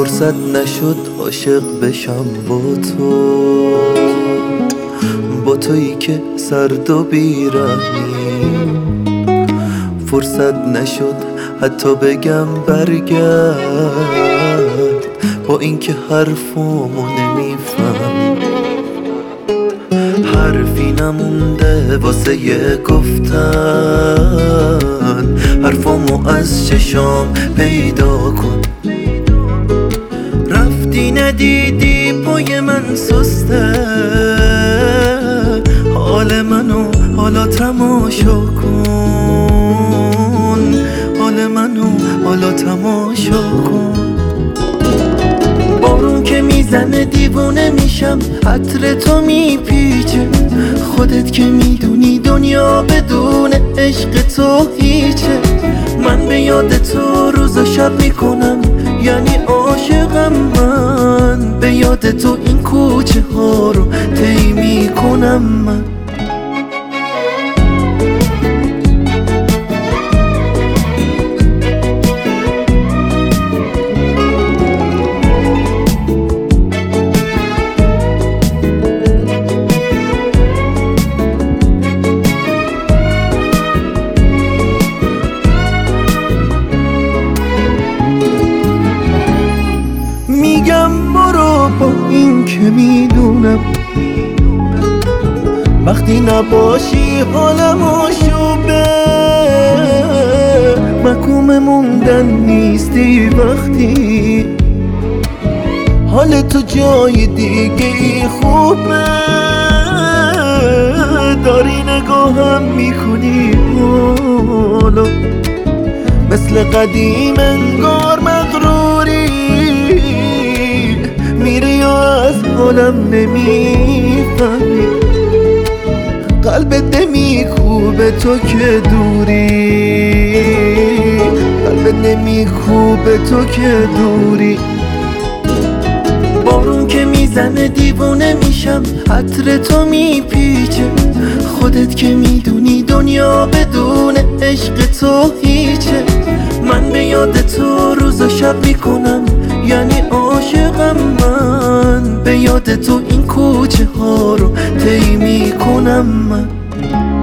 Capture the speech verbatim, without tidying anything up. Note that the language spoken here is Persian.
فرصت نشد عاشق بشم با تو، با تویی که سرد و بیرحمی. فرصت نشد حتی بگم برگرد، با اینکه حرفامو نمیفهمی. حرفی نمونده واسه یه گفتن، حرفامو از چشام پیدا کن. رفتی ندیدی پای من سسته، حال منو حالا تماشا کن، حال منو حالا تماشا کن. بارون که میزنه دیوونه میشم، عطر تو میپیچه، خودت که میدونی دنیا بدون عشق تو هیچه. من به یاد تو روز و شب میکنم، یعنی عاشقم من. به یاد تو این کوچه ها رو طی میکنم من. میگم برو با این که میدونم، وقتی نباشی حالم آشوبه. محکوم موندن نیستی وقتی حال تو جای دیگه ای خوبه. داری نگاهم میکنی حالا، مثل قدیم انگار مغروری. میری و از حالم نمیفهمی، قلبت نمیخوبه تو که دوری، قلبت نمیخوبه تو که دوری. بارون که میزنه دیوونه میشم، عطر تو میپیچه، خودت که میدونی دنیا بدون عشق تو هیچه. من به یاد تو روز و شب میکنم، یعنی عاشقم من. به یاد تو این کوچه ها رو طی میکنم من.